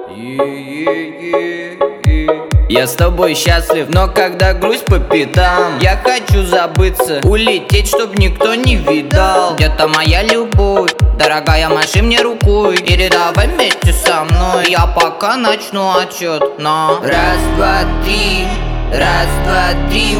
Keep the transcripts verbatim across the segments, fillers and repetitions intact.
Я с тобой счастлив, но когда грусть по пятам, я хочу забыться, улететь, чтоб никто не видал. Где-то моя любовь, дорогая, маши мне рукой, передавай вместе со мной. Я пока начну отчет на раз, два, три, раз, два, три,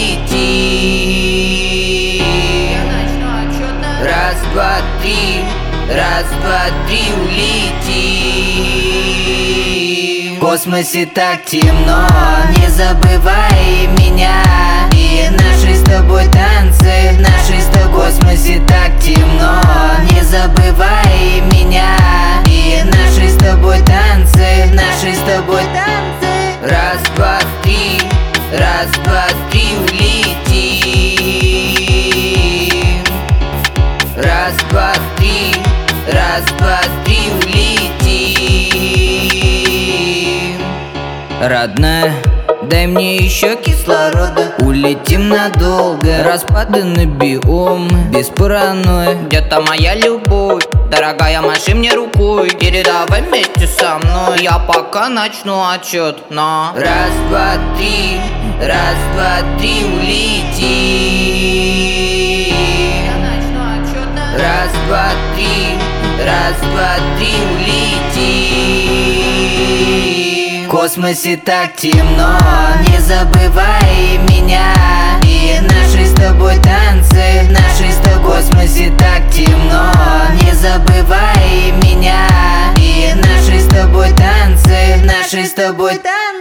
улети. Я начну отчет на раз, два, три, раз, два, три, улети. В космосе так темно, не забывай меня и наши с тобой танцы. В нашей с тобой космосе так темно, не забывай меня и наши с тобой танцы. В нашей с тобой танцы. Раз, два, три, раз, два, три, улети. Раз, два, три, раз, два, три, улети. Родная, дай мне еще кислорода, улетим надолго. Распаданы биомы, без паранойи. Где-то моя любовь, дорогая, маши мне рукой, передавай вместе со мной. Я пока начну отчет на раз, два, три, раз, два, три, улети. Я начну отчет на раз, два, три, раз, два, три, улети. В космосе так темно, не забывай меня и наши с тобой танцы. В нашей с тобой космосе так темно, не забывай меня и наши с тобой танцы. В нашей с тобой танцы.